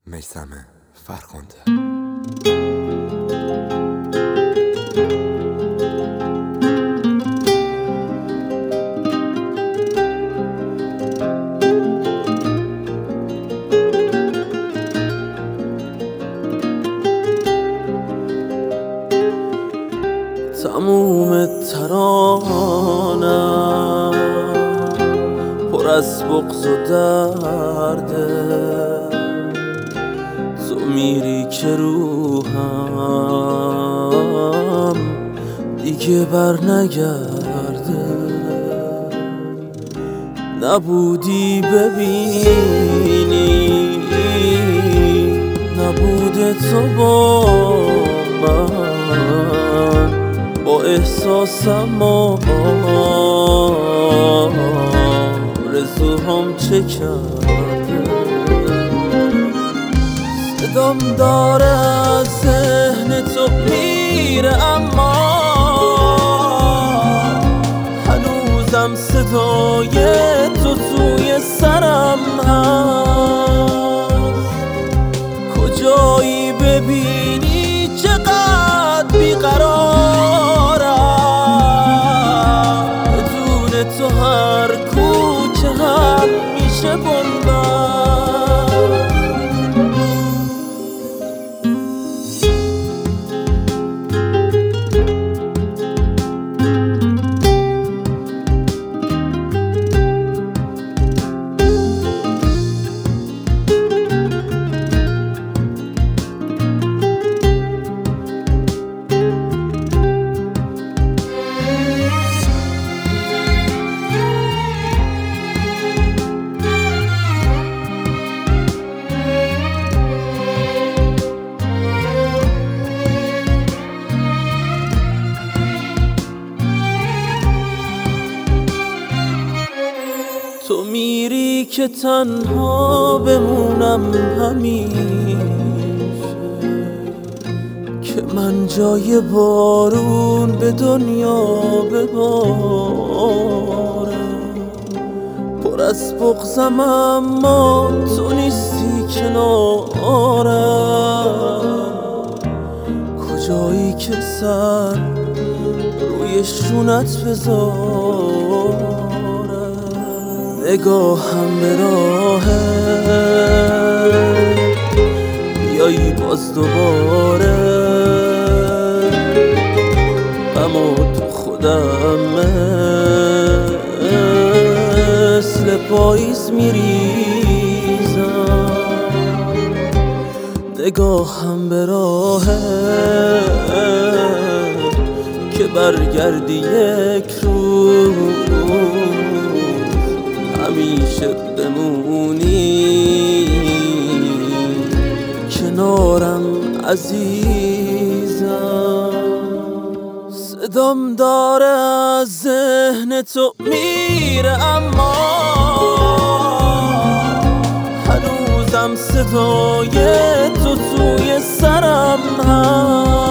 میثم فرخنده. تموم ترانم پر از بغض و درده، تو میری که روحم دیگه بر نگرده. نبودی ببینی، نبوده تو با من، با احساسم آرزوهام چه کرده. صدام داره از ذهن تو میره، اما هنوزم صدای تو توی سرم هست. کجایی ببینی چقدر بیقرارم، بدون تو هر کوچه هم میشه بنبست. تو میری که تنها بمونم همیشه، که من جای بارون به دنیا ببارم. پر از بغضم اما تو نیستی کنارم. کجایی که سر روی شونت بذارم، نگاهم به راهه بیایی باز دوباره. اما تو خودم مثل پاییز میریزم. نگاهم به راهه که برگردی یک روز، همیشه بمونی کنارم عزیزم. صدام داره از ذهن تو میره، اما هنوزم صدای تو توی سرم هست.